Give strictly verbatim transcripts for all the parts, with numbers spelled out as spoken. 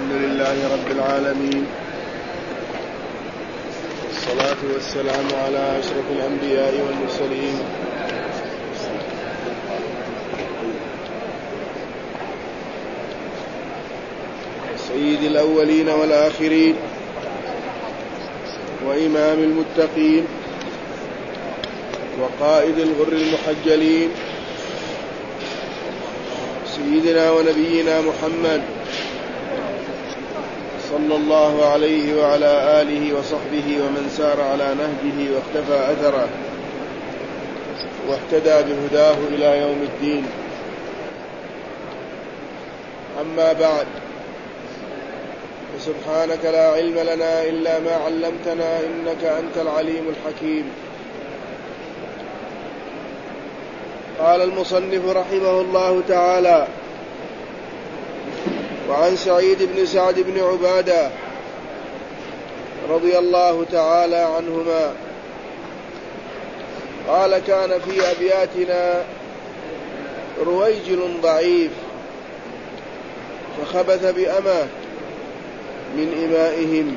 الحمد لله رب العالمين، والصلاة والسلام على أشرف الأنبياء والمرسلين سيد الأولين والآخرين وإمام المتقين وقائد الغر المحجلين سيدنا ونبينا محمد صلى الله عليه وعلى آله وصحبه ومن سار على نهجه واختفى أثره واهتدى بهداه إلى يوم الدين. أما بعد، فسبحانك لا علم لنا إلا ما علمتنا إنك أنت العليم الحكيم. قال المصنف رحمه الله تعالى: وعن سعيد بن سعد بن عبادة رضي الله تعالى عنهما قال: كان في أبياتنا رويجل ضعيف فخبث بأمه من إمائهم،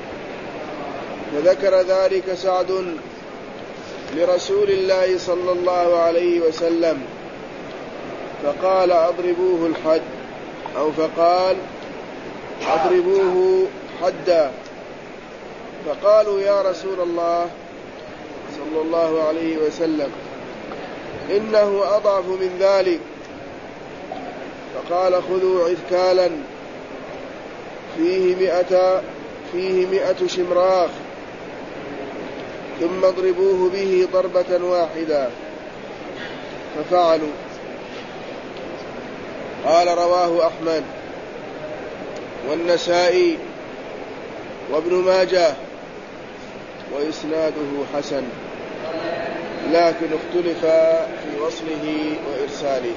فذكر ذلك سعد لرسول الله صلى الله عليه وسلم فقال: أضربوه الحد، أو فقال: أضربوه حدا. فقالوا: يا رسول الله صلى الله عليه وسلم، إنه أضعف من ذلك. فقال: خذوا عذكالا فيه مئة, فيه مئة شمراخ ثم اضربوه به ضربة واحدة. ففعلوا. قال: رواه أحمد والنسائي وابن ماجه وإسناده حسن، لكن اختلف في وصله وإرساله.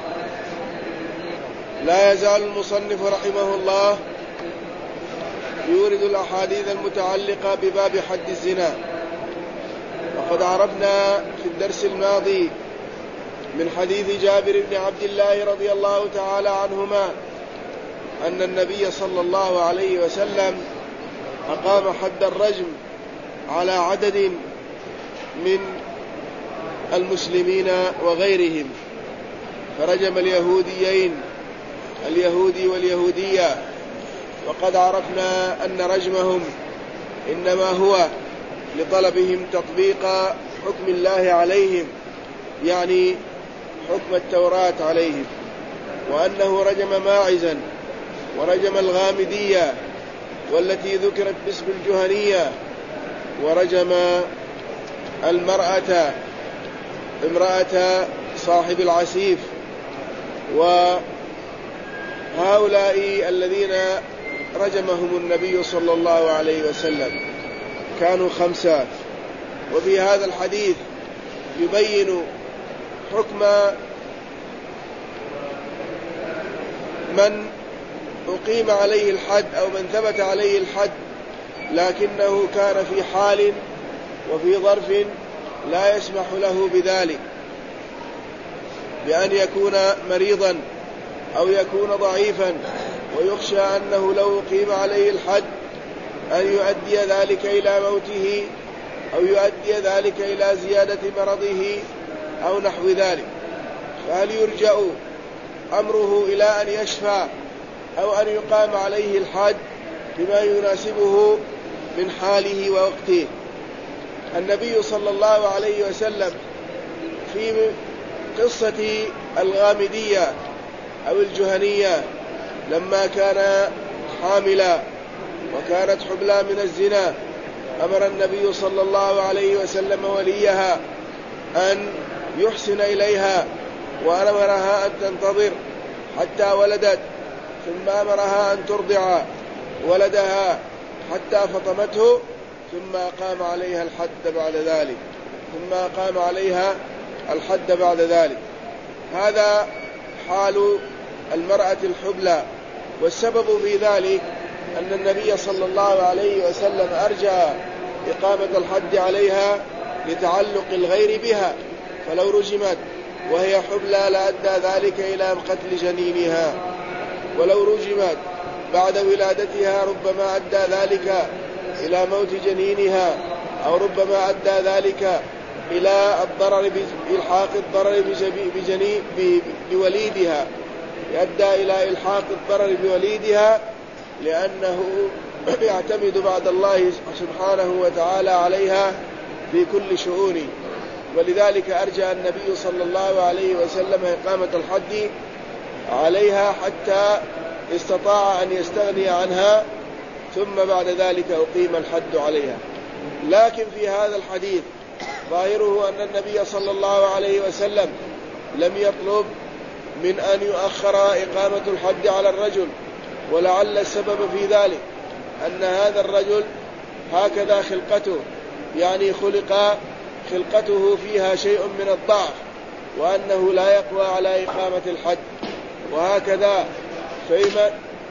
لا يزال المصنف رحمه الله يورد الأحاديث المتعلقة بباب حد الزنا. وقد عرفنا في الدرس الماضي من حديث جابر بن عبد الله رضي الله تعالى عنهما أن النبي صلى الله عليه وسلم أقام حد الرجم على عدد من المسلمين وغيرهم، فرجم اليهوديين اليهودي واليهودية. وقد عرفنا أن رجمهم إنما هو لطلبهم تطبيق حكم الله عليهم، يعني حكم التوراة عليهم، وأنه رجم ماعزا ورجم الغامدية والتي ذكرت باسم الجهنية، ورجم المرأة امرأة صاحب العسيف. وهؤلاء الذين رجمهم النبي صلى الله عليه وسلم كانوا خمسة. وفي هذا الحديث يبين حكم من أقيم عليه الحد أو من ثبت عليه الحد، لكنه كان في حال وفي ظرف لا يسمح له بذلك، بأن يكون مريضا أو يكون ضعيفا، ويخشى أنه لو أقيم عليه الحد أن يؤدي ذلك إلى موته أو يؤدي ذلك إلى زيادة مرضه أو نحو ذلك. فهل يرجع أمره إلى أن يشفى أو أن يقام عليه الحد بما يناسبه من حاله ووقته؟ النبي صلى الله عليه وسلم في قصة الغامدية أو الجهنية لما كان حاملا وكانت حبلى من الزنا، أمر النبي صلى الله عليه وسلم وليها أن يحسن إليها، وأمرها أن تنتظر حتى ولدت، ثم أمرها أن ترضع ولدها حتى فطمته، ثم قام عليها الحد بعد ذلك ثم قام عليها الحد بعد ذلك. هذا حال المرأة الحبلى. والسبب في ذلك أن النبي صلى الله عليه وسلم أرجى إقامة الحد عليها لتعلق الغير بها، فلو رجمت وهي حبلى لأدى ذلك إلى قتل جنينها، ولو رجمت بعد ولادتها ربما أدى ذلك إلى موت جنينها، أو ربما أدى ذلك إلى الضرر بإلحاق الضرر بجنين بوليدها، يؤدى إلى إلحاق الضرر بوليدها، لأنه يعتمد بعد الله سبحانه وتعالى عليها في كل شؤونه. ولذلك أرجى النبي صلى الله عليه وسلم إقامة الحد عليها حتى استطاع أن يستغني عنها، ثم بعد ذلك أقيم الحد عليها. لكن في هذا الحديث ظاهره أن النبي صلى الله عليه وسلم لم يطلب من أن يؤخر إقامة الحد على الرجل، ولعل السبب في ذلك أن هذا الرجل هكذا خلقته، يعني خلق خلقته فيها شيء من الضعف، وأنه لا يقوى على إقامة الحد. وهكذا فيما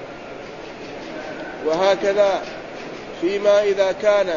وهكذا فيما إذا كان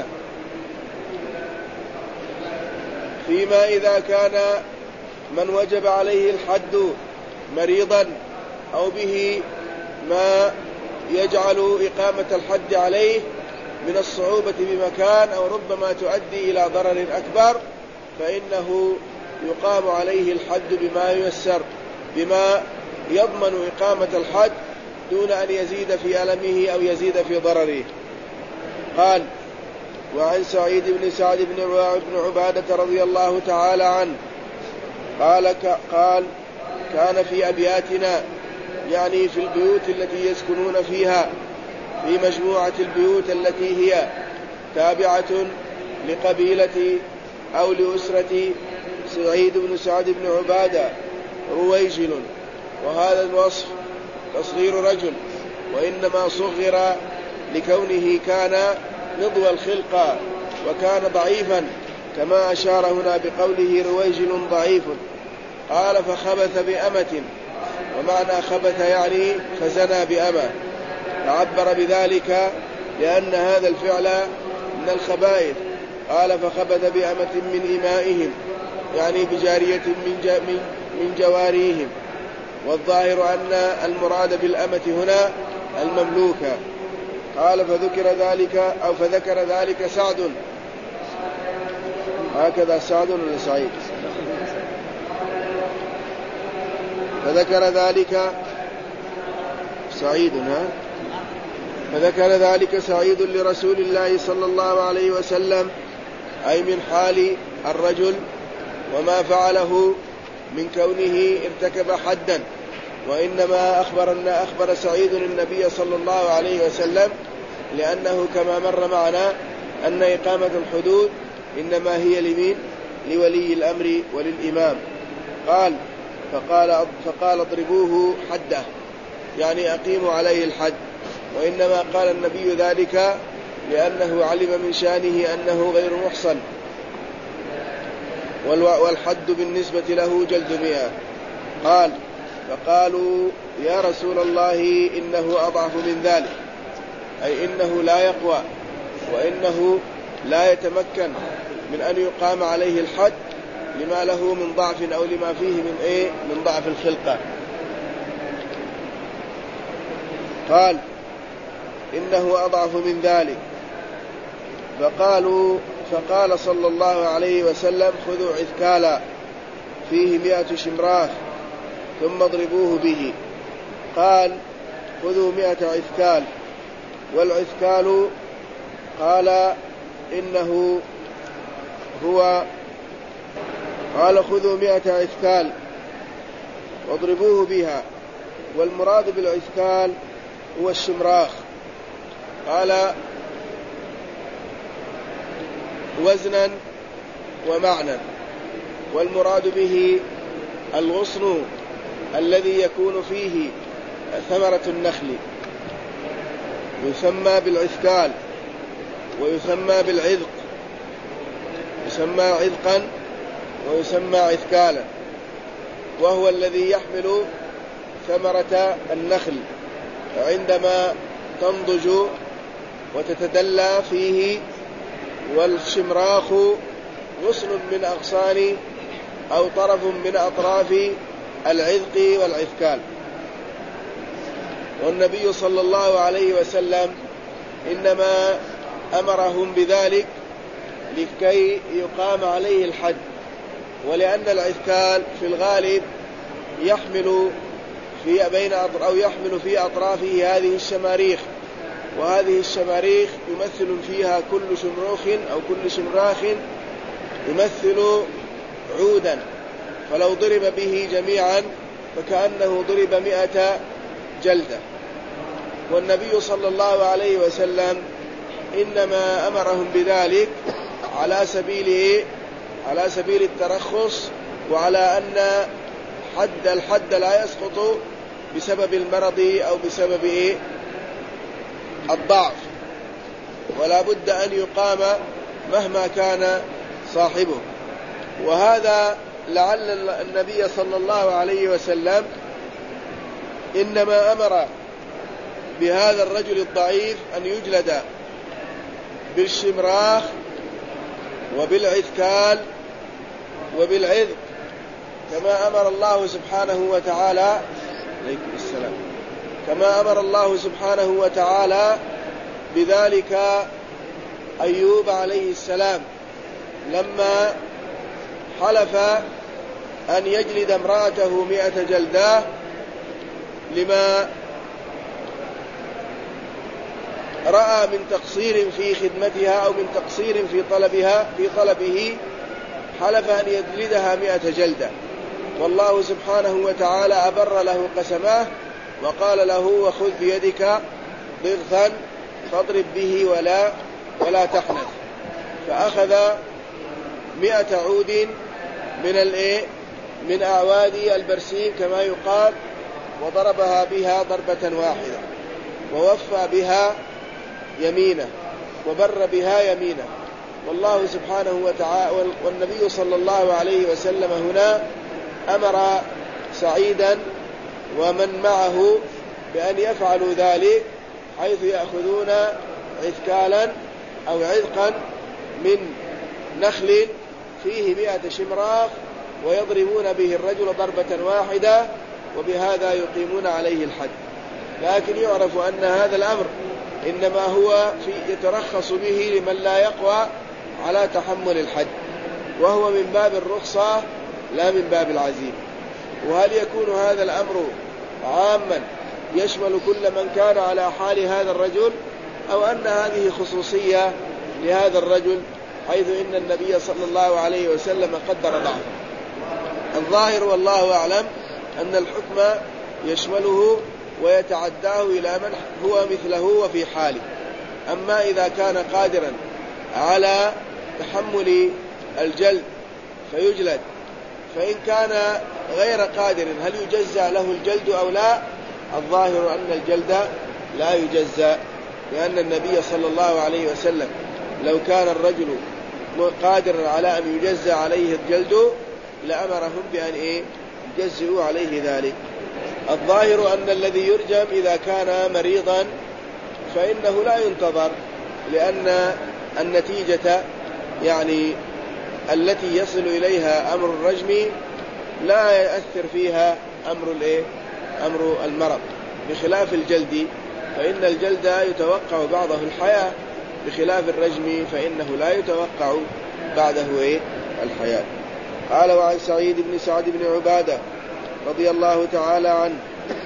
فيما إذا كان من وجب عليه الحد مريضا أو به ما يجعل إقامة الحد عليه من الصعوبة بمكان، أو ربما تؤدي إلى ضرر أكبر، فإنه يقام عليه الحد بما ييسر، بما يضمن إقامة الحد دون أن يزيد في ألمه أو يزيد في ضرره. قال: وعن سعيد بن سعد بن عبادة رضي الله تعالى عنه قال قال كان في أبياتنا، يعني في البيوت التي يسكنون فيها، في مجموعة البيوت التي هي تابعة لقبيلة أو لأسرة سعيد بن سعد بن عبادة رويجل. وهذا الوصف تصغير رجل، وإنما صغر لكونه كان نضو الخلقة وكان ضعيفا، كما أشار هنا بقوله رويجل ضعيف. قال: فخبث بأمة، ومعنى خبث يعني خزنى بأمة، تعبر بذلك لأن هذا الفعل من الخبائث. قال: فخبث بأمة من إمائهم، يعني بجارية من, من جواريهم. والظاهر أن المراد بالأمة هنا المملوكة. قال: فذكر ذلك أو فذكر ذلك سعد، هكذا سعد ولا سعيد؟ فذكر ذلك سعيد ها فذكر ذلك سعيد لرسول الله صلى الله عليه وسلم، أي من حال الرجل وما فعله من كونه ارتكب حدا. وإنما أخبر أن أخبر سعيد النبي صلى الله عليه وسلم، لأنه كما مر معنا أن إقامة الحدود إنما هي لمين؟ لولي الأمر وللإمام. قال فقال, فقال اضربوه حده، يعني أقيموا عليه الحد. وإنما قال النبي ذلك لأنه علم من شانه أنه غير محصن، والحد بالنسبة له جلد مئة. قال: فقالوا يا رسول الله إنه أضعف من ذلك، أي إنه لا يقوى، وإنه لا يتمكن من أن يقام عليه الحد لما له من ضعف، أو لما فيه من إيه من ضعف الخلقة. قال: إنه أضعف من ذلك. فقالوا فقال صلى الله عليه وسلم: خذوا عذكالا فيه مئة شمراخ ثم اضربوه به. قال: خذوا مئة عذكال. والعذكال قال إنه هو قال خذوا مئة عذكال واضربوه بها. والمراد بالعذكال هو الشمراخ. قال: وزنا ومعنى. والمراد به الغصن الذي يكون فيه ثمرة النخل، يسمى بالعذكال ويسمى بالعذق، يسمى عذقا ويسمى عذكالا، وهو الذي يحمل ثمرة النخل عندما تنضج وتتدلى فيه. والشمراخ غصن من أغصان أو طرف من أطراف العذق والعذكال. والنبي صلى الله عليه وسلم إنما أمرهم بذلك لكي يقام عليه الحد، ولأن العثكال في الغالب يحمل في بين أو يحمل في أطرافه هذه الشماريخ، وهذه الشماريخ يمثل فيها كل شمروخ أو كل شمراخ يمثل عودا، فلو ضرب به جميعا فكأنه ضرب مئة جلدة. والنبي صلى الله عليه وسلم إنما أمرهم بذلك على سبيل على سبيل الترخص، وعلى أن حد الحد لا يسقط بسبب المرض أو بسبب الضعف، ولا بد أن يقام مهما كان صاحبه. وهذا لعل النبي صلى الله عليه وسلم إنما أمر بهذا الرجل الضعيف أن يجلد بالشمراخ وبالعثكال وبالعذق، كما أمر الله سبحانه وتعالى عليكم السلام كما أمر الله سبحانه وتعالى بذلك أيوب عليه السلام لما حلف أن يجلد امرأته مئة جلدة لما رأى من تقصير في خدمتها أو من تقصير في طلبها في طلبه، حلف أن يجلدها مئة جلدة، والله سبحانه وتعالى أبر له قسمه وقال له: وخذ بيدك ضغثا فاضرب به ولا ولا تحنث. فأخذ مئة عود من الايه من أعواد البرسيم كما يقال، وضربها بها ضربة واحدة، ووفى بها يمينه وبر بها يمينه. والله سبحانه وتعالى والنبي صلى الله عليه وسلم هنا أمر سعيدا ومن معه بأن يفعلوا ذلك، حيث يأخذون عثكالا أو عذقا من نخل فيه مئة شمراخ ويضربون به الرجل ضربة واحدة، وبهذا يقيمون عليه الحد. لكن يعرف أن هذا الأمر إنما هو في يترخص به لمن لا يقوى على تحمل الحد، وهو من باب الرخصة لا من باب العزيمة. وهل يكون هذا الأمر عاما يشمل كل من كان على حال هذا الرجل، أو أن هذه خصوصية لهذا الرجل، حيث إن النبي صلى الله عليه وسلم قدر ضعفه؟ الظاهر والله أعلم أن الحكم يشمله ويتعداه إلى من هو مثله وفي حاله. أما إذا كان قادرا على تحمل الجلد فيجلد، فإن كان غير قادر هل يجزى له الجلد أو لا؟ الظاهر أن الجلد لا يجزى، لأن النبي صلى الله عليه وسلم لو كان الرجل قادرا على أن يجزى عليه الجلد لأمرهم بأن إيه يجزئوا عليه ذلك. الظاهر أن الذي يرجم إذا كان مريضا فإنه لا ينتظر، لأن النتيجة يعني التي يصل إليها أمر الرجم لا يأثر فيها أمر الإيه أمر المرض، بخلاف الجلد، فإن الجلد يتوقع بعضه الحياة، بخلاف الرجم فإنه لا يتوقع بعده إيه الحياة. قال: وعن سعيد بن سعد بن عبادة رضي الله تعالى عنه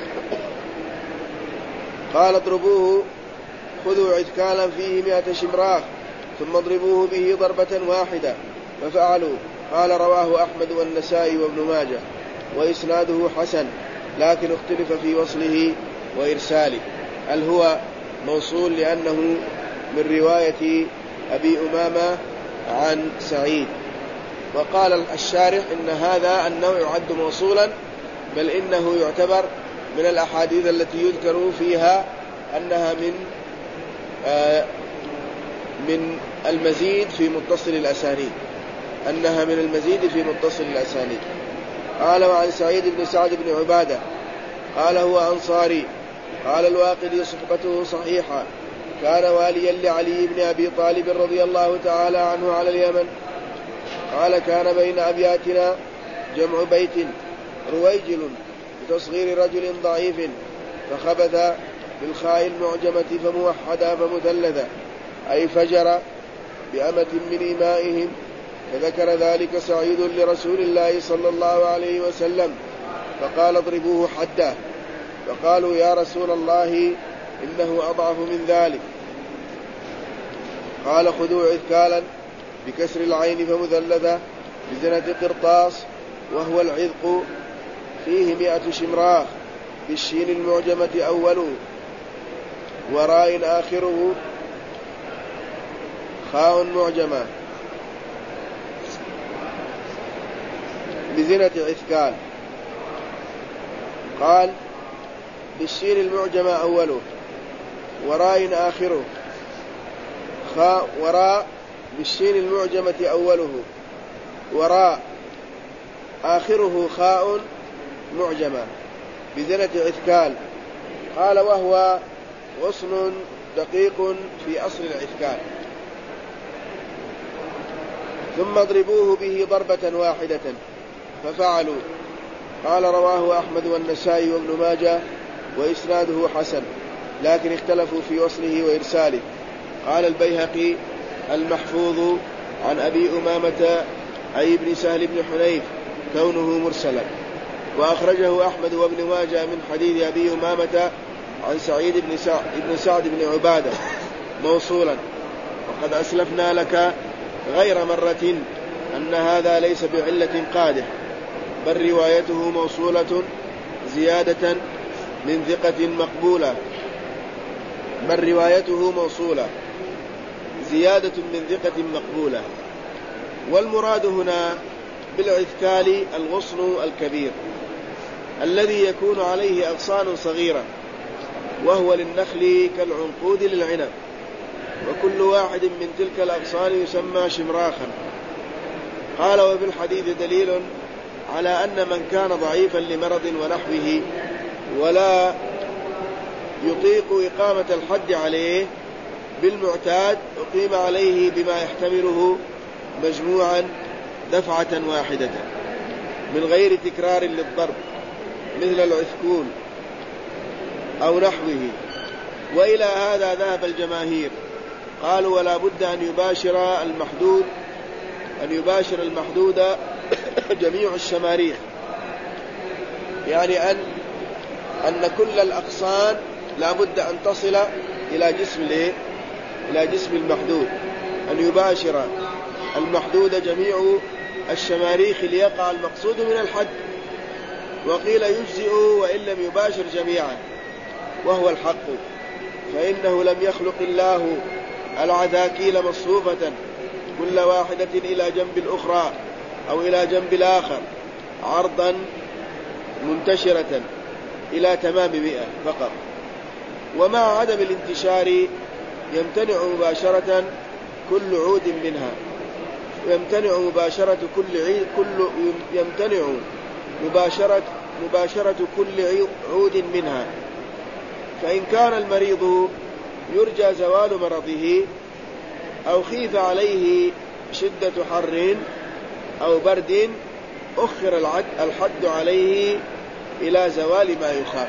قال: اضربوه، خذوا عثكالا فيه مئة شمراخ ثم اضربوه به ضربة واحدة، ففعلوا. قال: رواه أحمد والنسائي وابن ماجه، وإسناده حسن، لكن اختلف في وصله وإرساله، هل هو موصول لأنه من رواية أبي أمامة عن سعيد. وقال الشارح إن هذا النوع يعد موصولا، بل إنه يعتبر من الأحاديث التي يذكر فيها أنها من آه من المزيد في متصل الأسانيد أنها من المزيد في متصل الأسانيد. قال: وعن سعيد بن سعد بن عبادة قال: هو أنصاري. قال الواقدي: صحبته صحيحة، كان واليا لعلي بن أبي طالب رضي الله تعالى عنه على اليمن. قال: كان بين أبياتنا جمع بيت رويجل بتصغير رجل ضعيف، فخبث بالخاء المعجمة فموحدا فمثلثة أي فجر بأمة من إمائهم. فذكر ذلك سعيد لرسول الله صلى الله عليه وسلم فقال اضربوه حده. فقالوا يا رسول الله إنه أضعف من ذلك. قال خذوا عذكالا بكسر العين فمثلثة بزنة قرطاس وهو العذق فيه مئة شمراخ بالشين المعجمة أوله وراء آخره خاء معجمة بزنة عذكال. قال بالشين المعجمة أوله وراء آخره خاء وراء بالشين المعجمة أوله وراء آخره خاء معجمة بزنة عذكال. قال وهو غصن دقيق في أصل العذكال. ثم اضربوه به ضربة واحدة ففعلوا. قال رواه أحمد والنسائي وابن ماجه وإسناده حسن لكن اختلفوا في وصله وإرساله. قال البيهقي المحفوظ عن أبي أمامة أي ابن سهل بن حنيف كونه مرسلا. وأخرجه أحمد وابن ماجه من حديث أبي أمامة عن سعيد بن سعد, بن سعد بن عبادة موصولا. وقد أسلفنا لك غير مرة أن هذا ليس بعلة قادح بل روايته موصولة زيادة من ثقة مقبولة بل روايته موصولة زيادة من ثقة مقبولة. والمراد هنا بالعذكال الغصن الكبير الذي يكون عليه أغصان صغيرة وهو للنخل كالعنقود للعنب وكل واحد من تلك الأغصان يسمى شمراخا. قال وفي الحديث دليل على أن من كان ضعيفا لمرض ونحوه ولا يطيق إقامة الحد عليه بالمعتاد أقيم عليه بما يحتمله مجموعا دفعة واحدة من غير تكرار للضرب مثل العثكول أو نحوه. وإلى هذا ذهب الجماهير. قالوا ولا بد أن يباشر المحدود أن يباشر المحدود جميع الشماريخ يعني أن أن كل الأغصان لا بد أن تصل إلى جسم إلى جسم المحدود أن يباشر المحدود جميع الشماريخ ليقع المقصود من الحد. وقيل يجزئ وإن لم يباشر جميعا وهو الحق فإنه لم يخلق الله العذاكيل مصفوفة كل واحدة إلى جنب الأخرى أو إلى جنب الآخر عرضا منتشرة إلى تمام مئة فقط. ومع عدم الانتشار يمتنع مباشرة كل عود منها يمتنع مباشرة كل عيد كل يمتنع مباشرة مباشرة كل عود منها. فإن كان المريض يرجى زوال مرضه أو خيف عليه شدة حر أو برد أخر الحد عليه إلى زوال ما يخاف.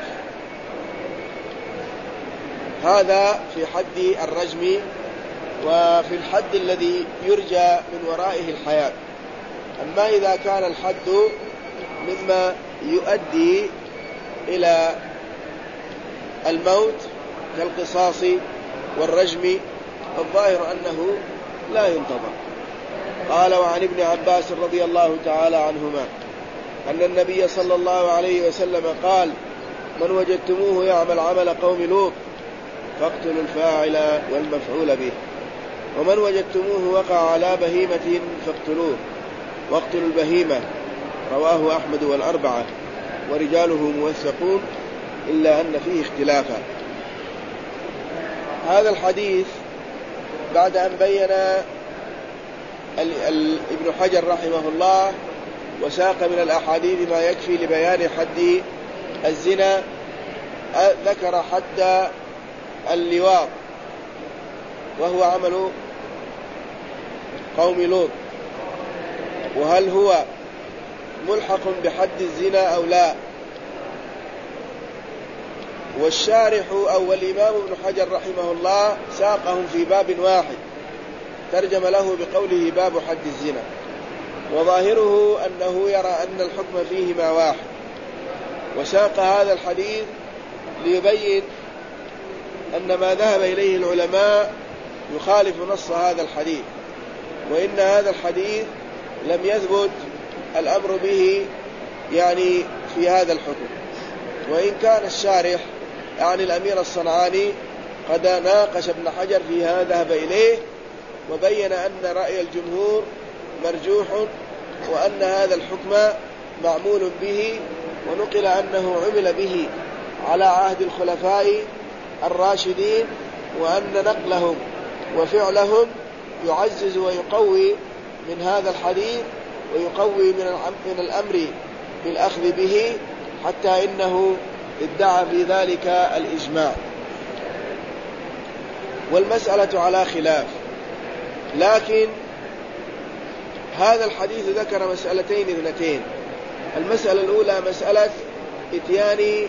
هذا في حد الرجم وفي الحد الذي يرجى من ورائه الحياة. أما إذا كان الحد مما يؤدي إلى الموت كالقصاص والرجم الظاهر أنه لا ينتظر. قال وعن ابن عباس رضي الله تعالى عنهما أن النبي صلى الله عليه وسلم قال من وجدتموه يعمل عمل قوم لوط فاقتلوا الفاعل والمفعول به ومن وجدتموه وقع على بهيمة فاقتلوه واقتلوا البهيمة. رواه أحمد والأربعة ورجاله موثقون إلا أن فيه اختلافا. هذا الحديث بعد أن بين ابن حجر رحمه الله وساق من الأحاديث ما يكفي لبيان حد الزنا ذكر حد اللواط وهو عمل قوم لوط وهل هو ملحق بحد الزنا أو لا. والشارح أو الإمام ابن حجر رحمه الله ساقهم في باب واحد ترجم له بقوله باب حد الزنا، وظاهره أنه يرى أن الحكم فيهما واحد، وساق هذا الحديث ليبين أن ما ذهب إليه العلماء يخالف نص هذا الحديث، وإن هذا الحديث لم يثبت الأمر به يعني في هذا الحكم. وإن كان الشارح يعني الأمير الصنعاني قد ناقش ابن حجر في هذا ذهب إليه وبين أن رأي الجمهور مرجوح، وأن هذا الحكم معمول به، ونقل أنه عمل به على عهد الخلفاء الراشدين، وأن نقلهم وفعلهم يعزز ويقوي من هذا الحديث ويقوي من الأمر بالأخذ به، حتى إنه ادعى في ذلك الإجماع. والمسألة على خلاف، لكن هذا الحديث ذكر مسألتين اثنتين. المسألة الأولى مسألة اتيان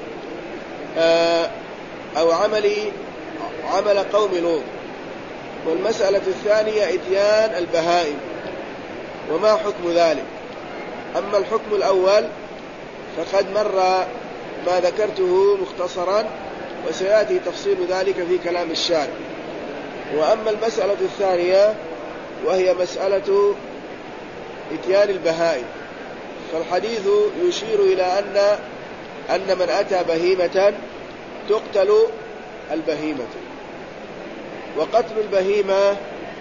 أو عمل عمل قوم لوط، والمسألة الثانية اتيان البهائم وما حكم ذلك. أما الحكم الأول فقد مر ما ذكرته مختصرا، وسيأتي تفصيل ذلك في كلام الشارح. وأما المسألة الثانية وهي مسألة اتيان البهائم، فالحديث يشير إلى أن أن من أتى بهيمة تقتل البهيمة. وقتل البهيمة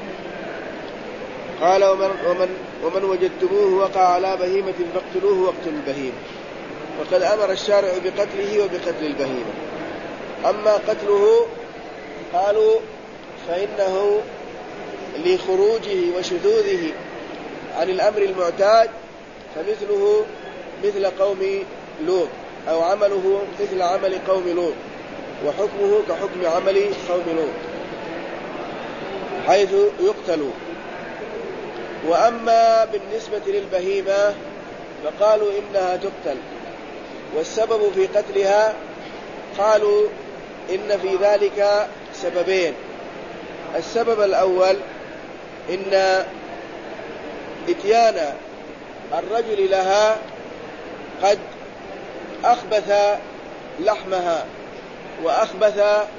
قال ومن, ومن, ومن وجدتموه وقع على بهيمة فاقتلوه واقتلوا البهيمة، وقد أمر الشارع بقتله وبقتل البهيمة. أما قتله قالوا فإنه لخروجه وشذوذه عن الأمر المعتاد، فمثله مثل قوم لوط، أو عمله مثل عمل قوم لوط، وحكمه كحكم عمل قوم لوط حيث يقتل. وأما بالنسبة للبهيمة فقالوا إنها تقتل، والسبب في قتلها قالوا إن في ذلك سببين. السبب الأول إن إتيان الرجل لها قد أخبث لحمها وأخبث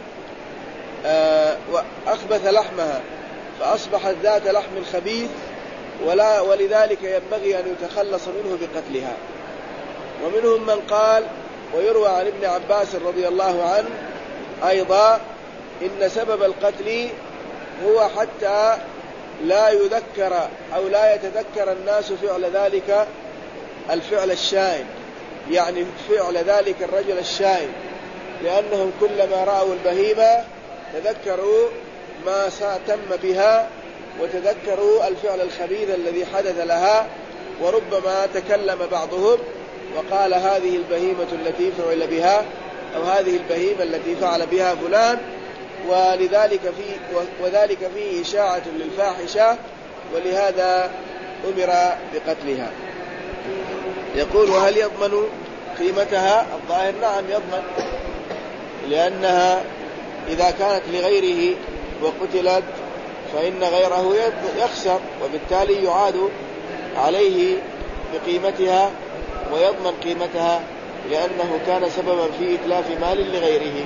آه وأخبث لحمها فأصبحت ذات لحم خبيث، ولا ولذلك ينبغي أن يتخلص منه بقتلها. ومنهم من قال، ويروى عن ابن عباس رضي الله عنه أيضا، إن سبب القتل هو حتى لا يذكر أو لا يتذكر الناس فعل ذلك الفعل الشائن، يعني فعل ذلك الرجل الشائن، لأنهم كلما رأوا البهيمة تذكروا ما تم بها وتذكروا الفعل الخبيث الذي حدث لها، وربما تكلم بعضهم وقال هذه البهيمة التي فعل بها، أو هذه البهيمة التي فعل بها فلان، ولذلك فيه وذلك فيه إشاعة للفاحشة، ولهذا أمر بقتلها. يقول وهل يضمن قيمتها؟ الظاهر نعم يضمن، لأنها إذا كانت لغيره وقتلت فإن غيره يخسر، وبالتالي يعاد عليه بقيمتها ويضمن قيمتها، لأنه كان سببا في إتلاف مال لغيره.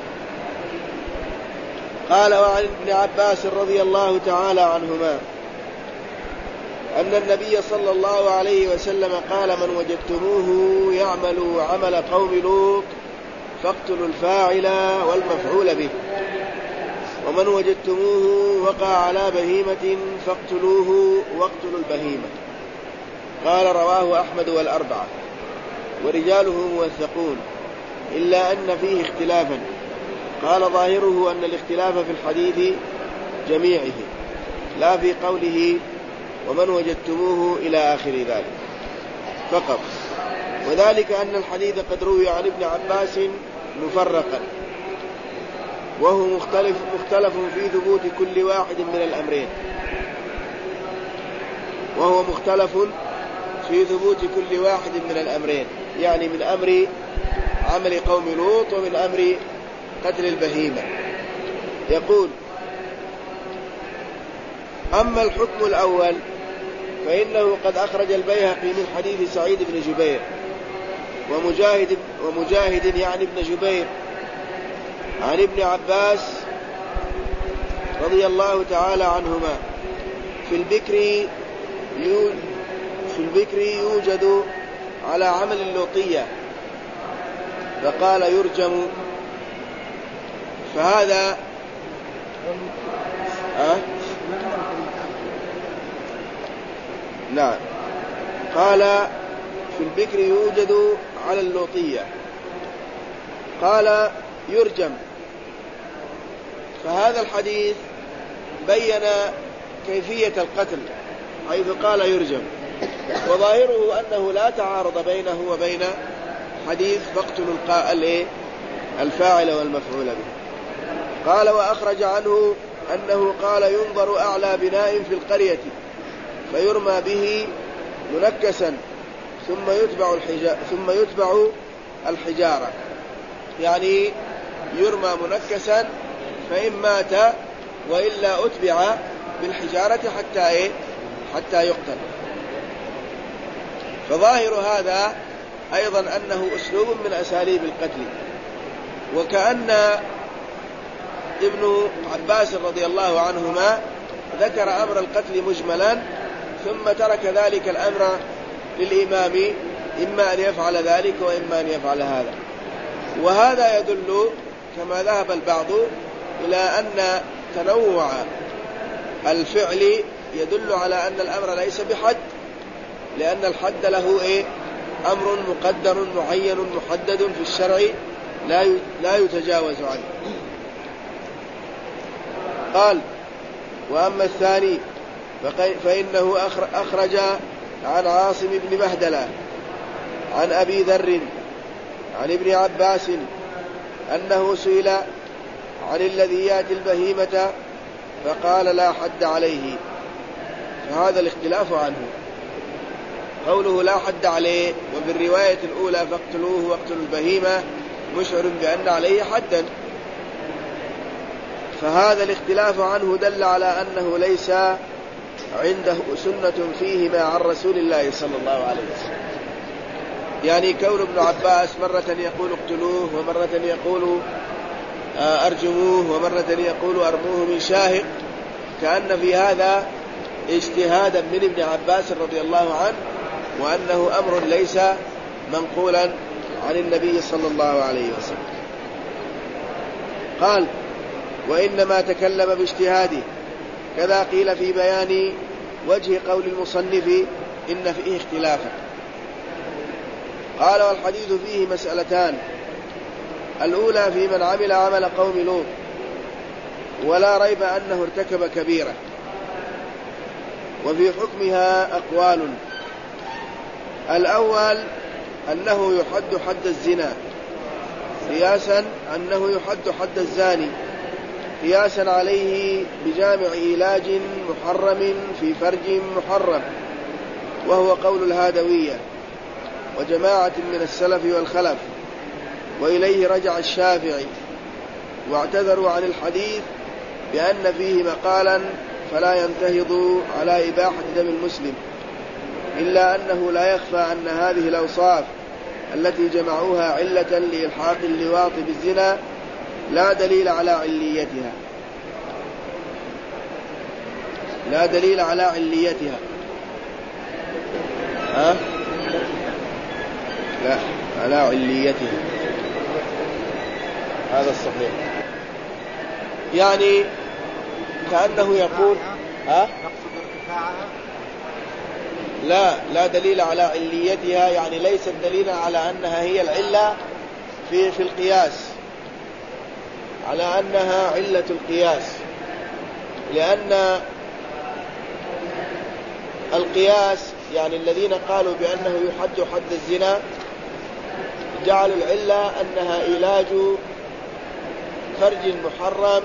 قال وعن ابن عباس رضي الله تعالى عنهما أن النبي صلى الله عليه وسلم قال من وجدتموه يعمل عمل قوم لوط فاقتلوا الفاعل والمفعول به، ومن وجدتموه وقع على بهيمة فاقتلوه واقتلوا البهيمة. قال رواه أحمد والأربعة ورجاله موثقون، إلا أن فيه اختلافا. قال ظاهره أن الاختلاف في الحديث جميعه، لا في قوله ومن وجدتموه إلى آخر ذلك فقط، وذلك أن الحديث قد روي عن ابن عباس مفرقا، وهو مختلف, مختلف في ثبوت كل واحد من الأمرين وهو مختلف في ثبوت كل واحد من الأمرين يعني من أمر عمل قوم لوط ومن أمر قتل البهيمة. يقول: أما الحكم الأول فإنه قد أخرج البيهقي من حديث سعيد بن جبير ومجاهد, ومجاهد يعني ابن جبير عن ابن عباس رضي الله تعالى عنهما في البكر في البكر يوجد على عمل اللوطية، فقال يرجم. فهذا أه؟ نعم، قال في البكر يوجد على اللوطية، قال يرجم. فهذا الحديث بين كيفية القتل حيث قال يرجم، وظاهره أنه لا تعارض بينه وبين حديث فاقتلوا الفاعل والمفعول به. قال: وأخرج عنه أنه قال ينظر أعلى بناء في القرية فيرمى به منكسا ثم يتبع الحجارة, ثم يتبع الحجارة يعني يرمى منكسا فإن مات وإلا أتبع بالحجارة حتى إيه؟ حتى يقتل. فظاهر هذا أيضا أنه أسلوب من أساليب القتل، وكأن ابن عباس رضي الله عنهما ذكر أمر القتل مجملا ثم ترك ذلك الأمر للإمام، إما أن يفعل ذلك وإما أن يفعل هذا. وهذا يدل كما ذهب البعض إلى أن تنوع الفعل يدل على أن الأمر ليس بحد، لأن الحد له إيه؟ أمر مقدر معين محدد في الشرع لا يتجاوز عنه. قال: وأما الثاني فإنه أخرج عن عاصم بن بهدلة عن أبي ذر عن ابن عباس أنه سئل عن الذي يأتي البهيمة فقال لا حد عليه. فهذا الاختلاف عنه، قوله لا حد عليه وفي الرواية الأولى فاقتلوه واقتلوا البهيمة مشعر بأن عليه حدا، فهذا الاختلاف عنه دل على أنه ليس عنده سنة فيهما عن رسول الله صلى الله عليه وسلم. يعني كون ابن عباس مرة يقول اقتلوه ومرة يقول أرجموه ومرة يقول أرموه من شاهق، كأن في هذا اجتهادا من ابن عباس رضي الله عنه، وأنه أمر ليس منقولا عن النبي صلى الله عليه وسلم. قال: وإنما تكلم باجتهاده، كذا قيل في بيان وجه قول المصنف إن فيه اختلافا. قال: والحديث فيه مسألتان: الأولى في من عمل عمل قوم لوط ولا ريب أنه ارتكب كبيرة، وفي حكمها أقوال. الأول أنه يحد حد الزنا قياسا أنه يحد حد الزاني قياسا عليه بجامع علاج محرم في فرج محرم، وهو قول الهادوية وجماعة من السلف والخلف، وإليه رجع الشافعي، واعتذروا عن الحديث بأن فيه مقالا فلا ينتهض على إباحة دم المسلم، إلا أنه لا يخفى أن هذه الأوصاف التي جمعوها علة لإلحاق اللواط بالزنا لا دليل على عليتها لا دليل على عليتها ها؟ لا على عليتها، هذا الصحيح. يعني كأنه يقول ها؟ لا لا دليل على عليتها، يعني ليس الدليل على أنها هي العلة في في القياس، على أنها علة القياس، لأن القياس يعني الذين قالوا بأنه يحد حد الزنا جعلوا العلة أنها علاج فرج محرم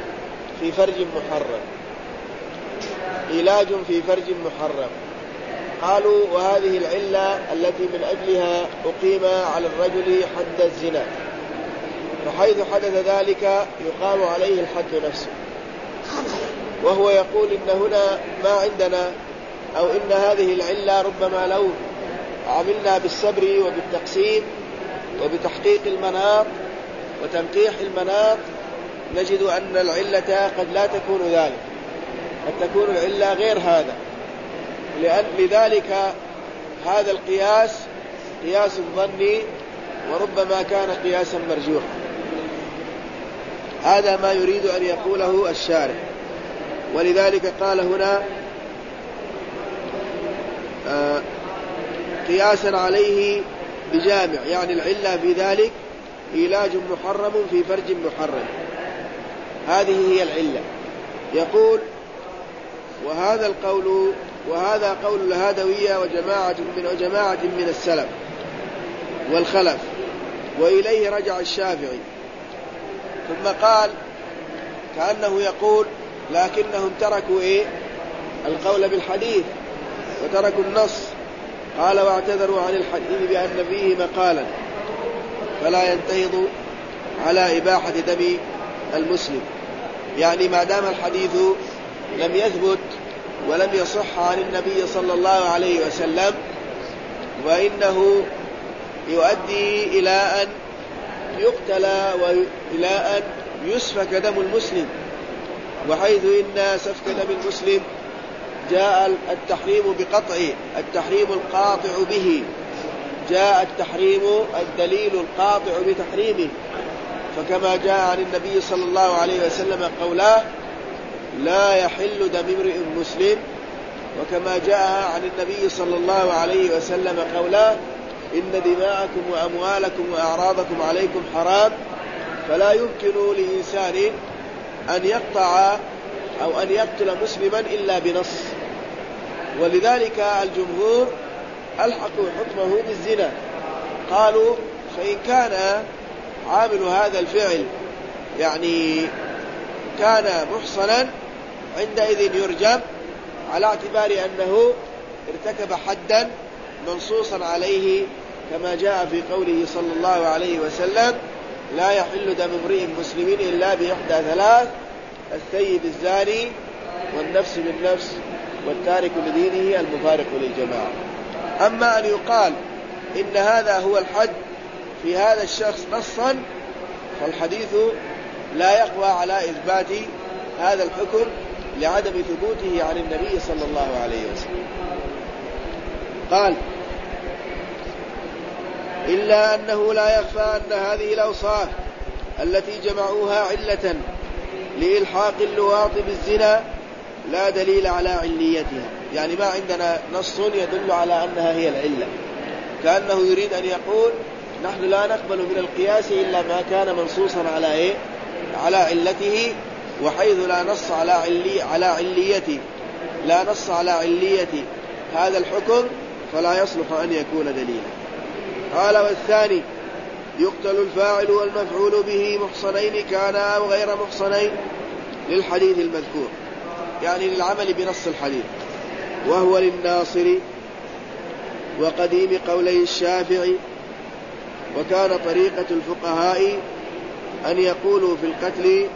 في فرج محرم، علاج في فرج محرم، قالوا وهذه العلة التي من أجلها أقيم على الرجل حد الزنا، فحيث حدث ذلك يقام عليه الحد نفسه. وهو يقول إن هنا ما عندنا، أو إن هذه العلة ربما لو عملنا بالصبر وبالتقسيم وبتحقيق المناط وتنقيح المناط نجد أن العلة قد لا تكون ذلك، قد تكون العلة غير هذا، لأن لذلك هذا القياس قياس ظني وربما كان قياسا مرجوحا. هذا ما يريد أن يقوله الشارح، ولذلك قال هنا آه قياسا عليه بجامع، يعني العلة في ذلك علاج محرم في فرج محرم، هذه هي العلة. يقول وهذا القول وهذا قول الهادوية وجماعة من وجماعة من السلف والخلف، وإليه رجع الشافعي. ثم قال كأنه يقول لكنهم تركوا إيه؟ القول بالحديث وتركوا النص. قال واعتذروا عن الحديث بأن فيه مقالا فلا ينتهض على إباحة دم المسلم، يعني ما دام الحديث لم يثبت ولم يصح عن النبي صلى الله عليه وسلم، وإنه يؤدي إلى أن يقتل وإلى أن يسفك دم المسلم، وحيث إن سفك دم المسلم جاء التحريم بقطعه، التحريم القاطع به، جاء التحريم الدليل القاطع بتحريمه. فكما جاء عن النبي صلى الله عليه وسلم قولاه لا يحل دم امرئ مسلم، وكما جاء عن النبي صلى الله عليه وسلم قولاه إن دماءكم وأموالكم وأعراضكم عليكم حرام، فلا يمكن لإنسان أن يقطع أو أن يقتل مسلما إلا بنص. ولذلك الجمهور ألحقوا حكمه بالزنا، قالوا فإن كان عامل هذا الفعل يعني كان محصنا عندئذ يرجم، على اعتبار أنه ارتكب حدا منصوصا عليه، كما جاء في قوله صلى الله عليه وسلم لا يحل دم امرئ مسلم إلا بإحدى ثلاث: الثيب الزاني والنفس بالنفس والتارك لدينه المفارق للجماعة. أما أن يقال إن هذا هو الحد في هذا الشخص نصا، فالحديث لا يقوى على إثبات هذا الحكم لعدم ثبوته عن النبي صلى الله عليه وسلم. قال إلا أنه لا يخفى أن هذه الأوصاف التي جمعوها علة لإلحاق اللواط بالزنا لا دليل على عليتها، يعني ما عندنا نص يدل على أنها هي العلة، كأنه يريد أن يقول نحن لا نقبل من القياس إلا ما كان منصوصا على إيه؟ على علته، وحيث لا نص على علي على عليته لا نص على علية هذا الحكم فلا يصلح أن يكون دليلا. قال والثاني يقتل الفاعل والمفعول به محصنين كان أو غير محصنين للحديث المذكور، يعني للعمل بنص الحديث، وهو للناصر وقديم قولي الشافعي. وكان طريقة الفقهاء أن يقولوا في القتل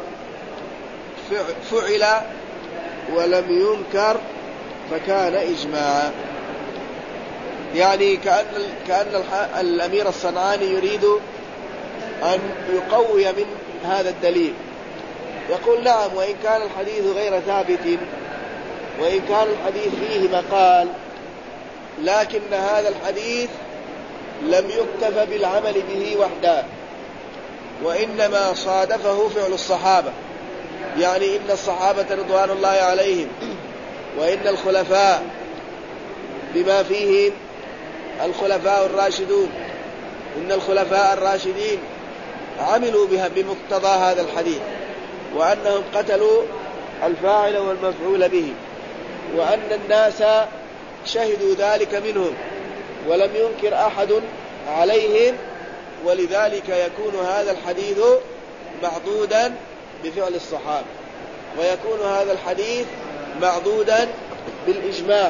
فعل ولم ينكر فكان إجماعا، يعني كأن, كأن الأمير الصنعاني يريد أن يقوي من هذا الدليل، يقول نعم وإن كان الحديث غير ثابت وإن كان الحديث فيه مقال، لكن هذا الحديث لم يكتف بالعمل به وحده، وإنما صادفه فعل الصحابة، يعني إن الصحابة رضوان الله عليهم وإن الخلفاء بما فيهم الخلفاء الراشدون إن الخلفاء الراشدين عملوا بها بمقتضى هذا الحديث، وأنهم قتلوا الفاعل والمفعول به، وأن الناس شهدوا ذلك منهم ولم ينكر أحد عليهم، ولذلك يكون هذا الحديث معضودا بفعل الصحابة، ويكون هذا الحديث معضودا بالإجماع،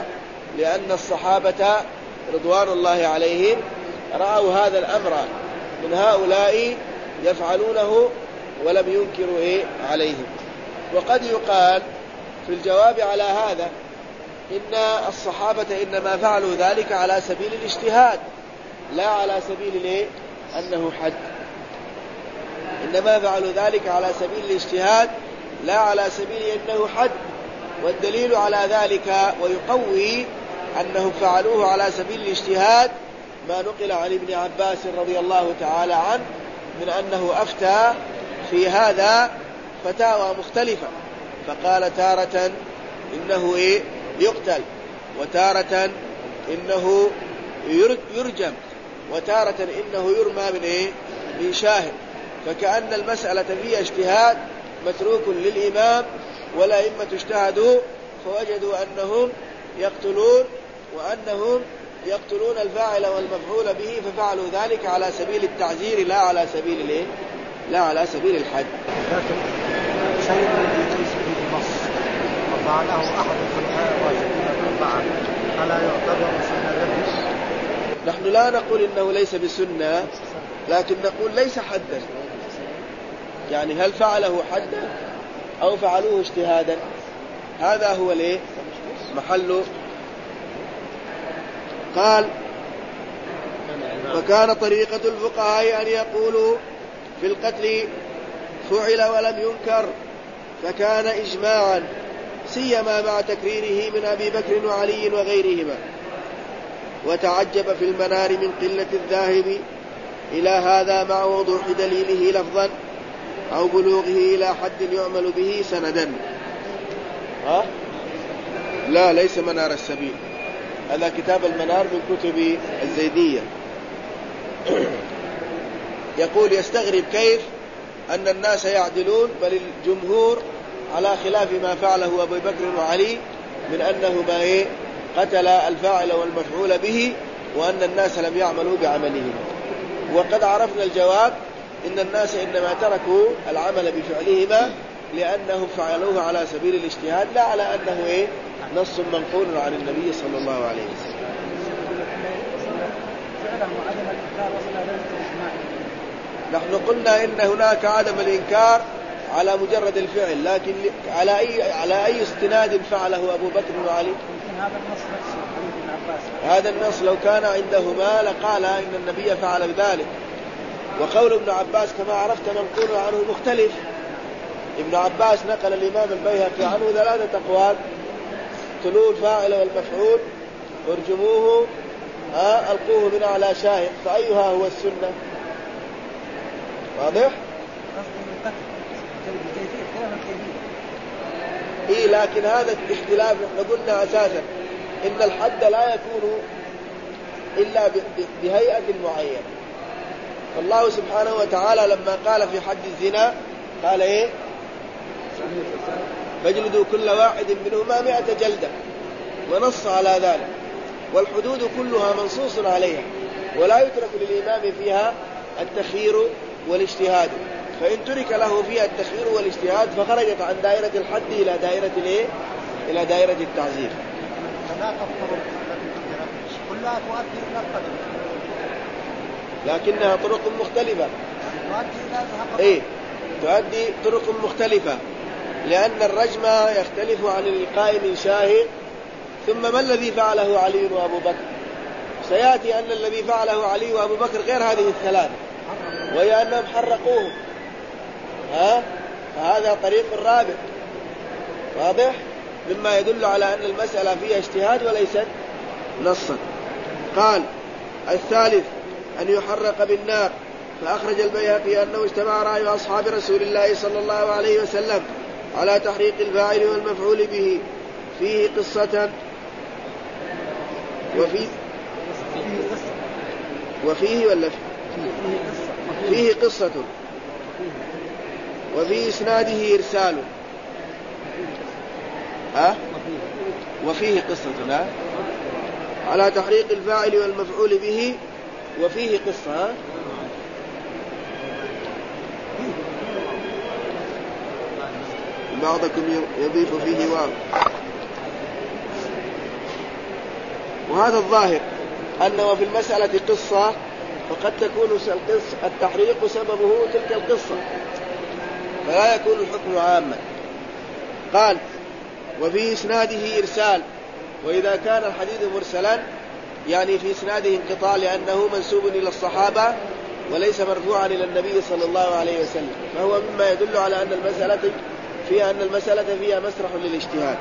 لأن الصحابة رضوان الله عليهم رأوا هذا الأمر من هؤلاء يفعلونه ولم ينكروا إيه عليهم. وقد يقال في الجواب على هذا إن الصحابة إنما فعلوا ذلك على سبيل الاجتهاد لا على سبيل إيه أنه حد، إنما فعلوا ذلك على سبيل الاجتهاد لا على سبيل أنه حد. والدليل على ذلك ويقوي أنهم فعلوه على سبيل الاجتهاد ما نقل عن ابن عباس رضي الله تعالى عنه من أنه أفتى في هذا فتاوى مختلفة، فقال تارة إنه إيه يقتل، وتارة إنه يرجم، وتارة إنه يرمى من إيه من شاهد. فكأن المسألة فيها اجتهاد متروك للإمام، والأئمة اجتهدوا فوجدوا أنهم يقتلون وأنهم يقتلون الفاعل والمفعول به، ففعلوا ذلك على سبيل التعزير لا على سبيل الايه لا على سبيل الحد. لكن شيء ليس فيه نص وفعله أحد الفقهاء الراشدين الأربعة ألا يعتبر سنة؟ نحن لا نقول إنه ليس بسنة، لكن نقول ليس حدا. يعني هل فعله حدا أو فعلوه اجتهادا؟ هذا هو الايه محله. قال وكان طريقة الفقهاء أن يقولوا في القتل فعل ولم ينكر، فكان إجماعا سيما مع تكريره من أبي بكر وعلي وغيرهما. وتعجب في المنار من قلة الذاهب إلى هذا مع وضوح دليله لفظا أو بلوغه إلى حد يعمل به سندا. ها؟ لا ليس منار السبيل، هذا كتاب المنار من كتب الزيدية. يقول يستغرب كيف أن الناس يعدلون، بل الجمهور على خلاف ما فعله أبو بكر وعلي من أنهما إيه قتل الفاعل والمفعول به، وأن الناس لم يعملوا بعملهم. وقد عرفنا الجواب، إن الناس إنما تركوا العمل بفعلهما لأنهم فعلوه على سبيل الاجتهاد لا على أنه إيه نص منقول عن النبي صلى الله عليه وسلم. نحن قلنا إن هناك عدم الإنكار على مجرد الفعل، لكن على أي على أي استناد فعله أبو بكر وعلي؟ هذا النص لو كان عندهما لقال إن النبي فعل بذلك. وقول ابن عباس كما عرفت منقول عنه مختلف. ابن عباس نقل الإمام البيهقي عنه ثلاثة أقوال: اقتلوا الفاعل والمفعول، ارجموه، ها ألقوه من على شاهد، فأيها هو السنة؟ واضح؟ إيه لكن هذا الاختلاف نحن قلنا أساسا إن الحد لا يكون إلا بهيئة معينة. فالله سبحانه وتعالى لما قال في حد الزنا قال إيه؟ فاجلدوا كل واحد منهما مئة جلدة، ونص على ذلك. والحدود كلها منصوص عليها، ولا يترك للإمام فيها التخيير والاجتهاد، فإن ترك له فيها التخيير والاجتهاد فخرجت عن دائرة الحد إلى دائرة الإيه؟ إلى دائرة التعزير. كلها تؤدي إلى القتل، لكنها طرق مختلفة. إيه تؤدي طرق مختلفة، لأن الرجم يختلف عن الإلقاء من شاهد. ثم ما الذي فعله علي وأبو بكر؟ سيأتي أن الذي فعله علي وأبو بكر غير هذه الثلاثة، وهي أنهم حرقوه. ها؟ فهذا طريق الرابع واضح، مما يدل على أن المسألة فيها اجتهاد وليست نصا. قال الثالث أن يحرق بالنار. فأخرج البيهقي أنه اجتمع رأي أصحاب رسول الله صلى الله عليه وسلم على تحريق الفاعل والمفعول به. فيه قصة وفي وفيه ولا فيه قصة وفي إسناده إرسال. ها؟ وفيه قصة لا على تحريق الفاعل والمفعول به، وفيه قصة. ها؟ بعضكم يضيف فيه واو. وهذا الظاهر أنه في المسألة قصة، فقد تكون التحريق سببه تلك القصة، فلا يكون الحكم عاما. قال: وفي إسناده إرسال، وإذا كان الحديث مرسلا يعني في إسناده انقطاع لأنه منسوب إلى الصحابة وليس مرفوعا إلى النبي صلى الله عليه وسلم، فهو مما يدل على أن المسألة فيها أن المسألة فيها مسرح للاجتهاد.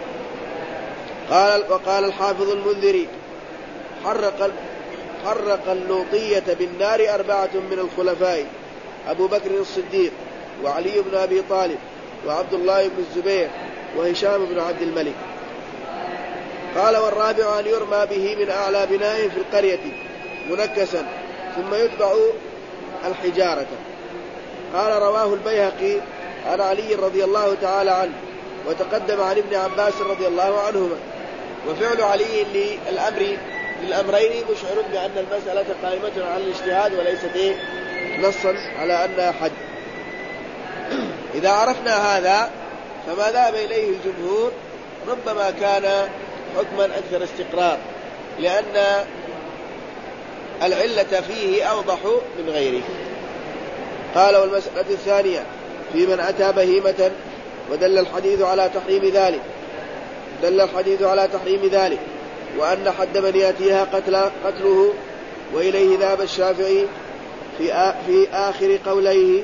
قال وقال الحافظ المنذري: حرق حرق اللوطية بالنار أربعة من الخلفاء: أبو بكر الصديق، وعلي بن أبي طالب، وعبد الله بن الزبير، وهشام بن عبد الملك. قال: والرابع أن يرمى به من أعلى بناء في القرية منكسا ثم يتبع الحجارة. قال: رواه البيهقي عن علي رضي الله تعالى عنه، وتقدم عن ابن عباس رضي الله عنهما. وفعل علي للأمر للأمرين مشعر بأن المسألة قائمة على الاجتهاد وليست نصا على أنها حد. إذا عرفنا هذا فما ذهب إليه الجمهور ربما كان حكما أكثر استقرار، لأن العلة فيه أوضح من غيره. قال: والمسألة الثانية في من أتى بهيمة، ودل الحديث على تحريم ذلك دل الحديث على تحريم ذلك وأن حد من يأتيها قتله، وإليه ذهب الشافعي في في آخر قوليه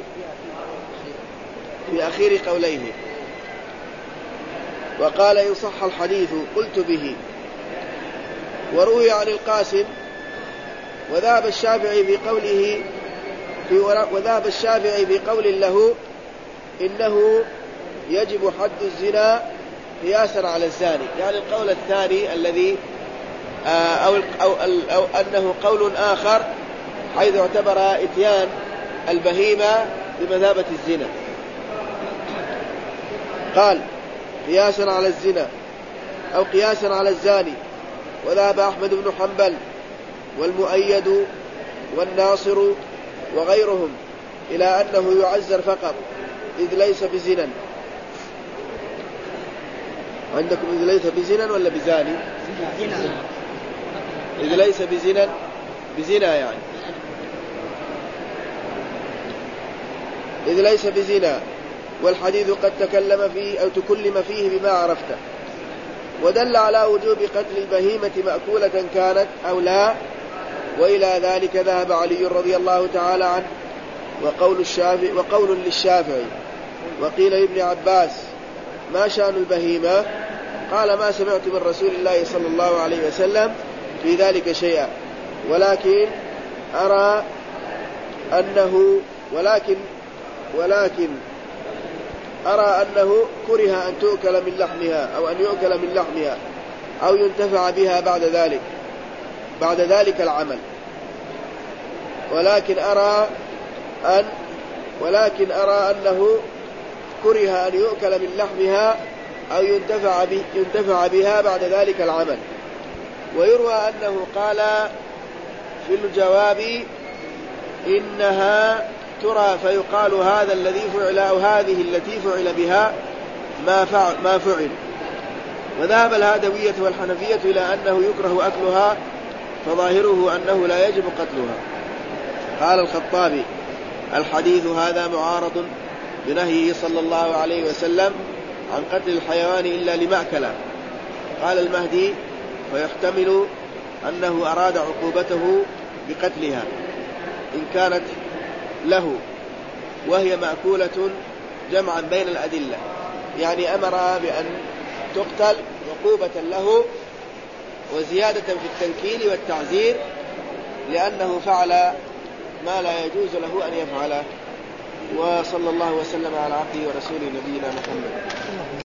في آخر قوليه وقال: إن صح الحديث قلت به. وروي عن القاسم وذهب الشافعي في قوله في وذهب الشافعي في قول له إنه يجب حد الزنا قياسا على الزاني، يعني القول الثاني الذي أو, أو, أو أنه قول آخر حيث اعتبر إتيان البهيمة بمثابة الزنا. قال: قياسا على الزنا أو قياسا على الزاني. وذهب أحمد بن حنبل والمؤيد والناصر وغيرهم إلى أنه يعزر فقط إذ ليس بزنا. عندكم إذ ليس بزنا ولا بزاني؟ إذ ليس بزنا بزنا يعني إذ ليس بزنا، والحديث قد تكلم فيه أو تكلم فيه بما عرفته. ودل على وجوب قتل البهيمة مأكولة كانت أو لا، وإلى ذلك ذهب علي رضي الله تعالى عنه، وقول, الشافعي وقول للشافعي. وقيل لابن عباس: ما شأن البهيمة؟ قال: ما سمعت من رسول الله صلى الله عليه وسلم في ذلك شيئا، ولكن أرى أنه ولكن ولكن أرى أنه كره أن تؤكل من لحمها أو أن يؤكل من لحمها أو ينتفع بها بعد ذلك بعد ذلك العمل، ولكن أرى أن ولكن أرى أنه كره أن يؤكل من لحمها أو ينتفع, ينتفع بها بعد ذلك العمل. ويروى أنه قال في الجواب: إنها ترى فيقال هذا الذي فعل أو هذه التي فعل بها ما فعل, ما فعل. وذهب الهادوية والحنفية إلى أنه يكره أكلها، فظاهره أنه لا يجب قتلها. قال الخطابي: الحديث هذا معارض بنهيه صلى الله عليه وسلم عن قتل الحيوان إلا لمأكله. قال المهدي: فيحتمل أنه أراد عقوبته بقتلها إن كانت له وهي مأكولة، جمعا بين الأدلة، يعني أمر بأن تقتل عقوبة له وزيادة في التنكيل والتعزير، لأنه فعل ما لا يجوز له أن يفعله. وصلى الله وسلم على عبده ورسوله نبينا محمد.